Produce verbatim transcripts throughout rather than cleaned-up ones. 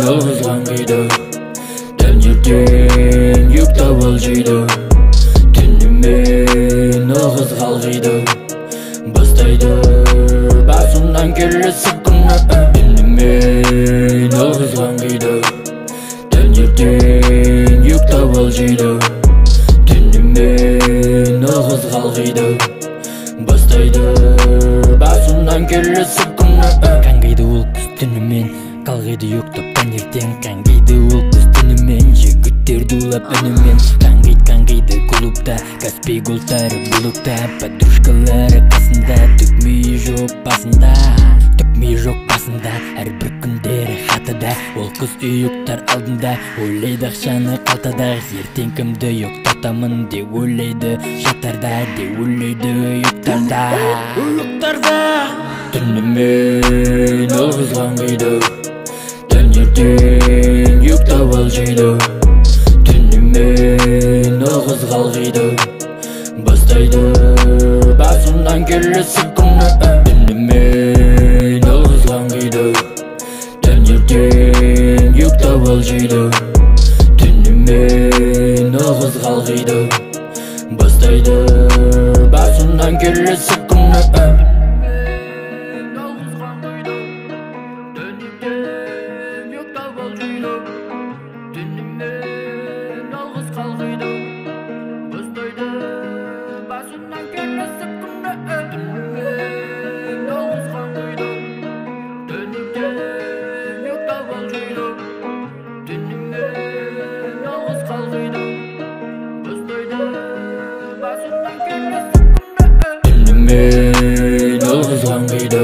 жалғыз қаңғиды, таңертең ұйықтап алжиды, түнімен ығыз қалғиды, бастайды басымнан келесі күні. Түнімен ығыз қаңғиды, таңертең ұйықтап алжиды, түнімен ығыз қалғиды, бастайды басымнан келесі күні. Қаңғиды ол күз түнімен, қалғиды ұйықтап таңертең. Қаңғиды ол күз түнімен, жігіттерді улап үнімен. Қаңғиды қаңғиды клубта, Каспий гүлтары бұлықта, подружкалары қасында, түкмейі жоқ басында, түкмейі жоқ басында. Әрбір күндері хатыда, ол қыз ұйықтар алдында, ойлайды ақшаны қалтада. Ертең кімді ұйықтатамын деп ойлайды, жатарда деп ойлайды ұйықтарда. Ұйықтарда түнімен ығыз қаңғиды, таңертең ұйықтап алжиды, түнімен ығыз қалғиды, бастайды басымнан келесі күні. Түнімен ығыз қаңғиды, таңертең ұйықтап алжиды, түнімен ығыз қалғиды, бастайды басымнан келесі күні. Түнімен ығыз қаңғиды,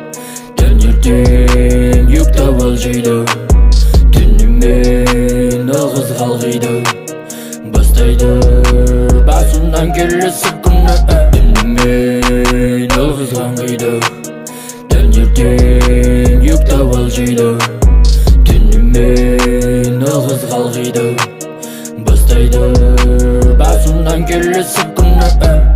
таңертең ұйықтап алжиды, түнімен ығыз қалғиды, бастайды басымнан келесі күні. Түнімен ығыз қаңғиды, таңертең ұйықтап алжиды, түнімен ығыз қалғиды, бастайды басымнан келесі күні.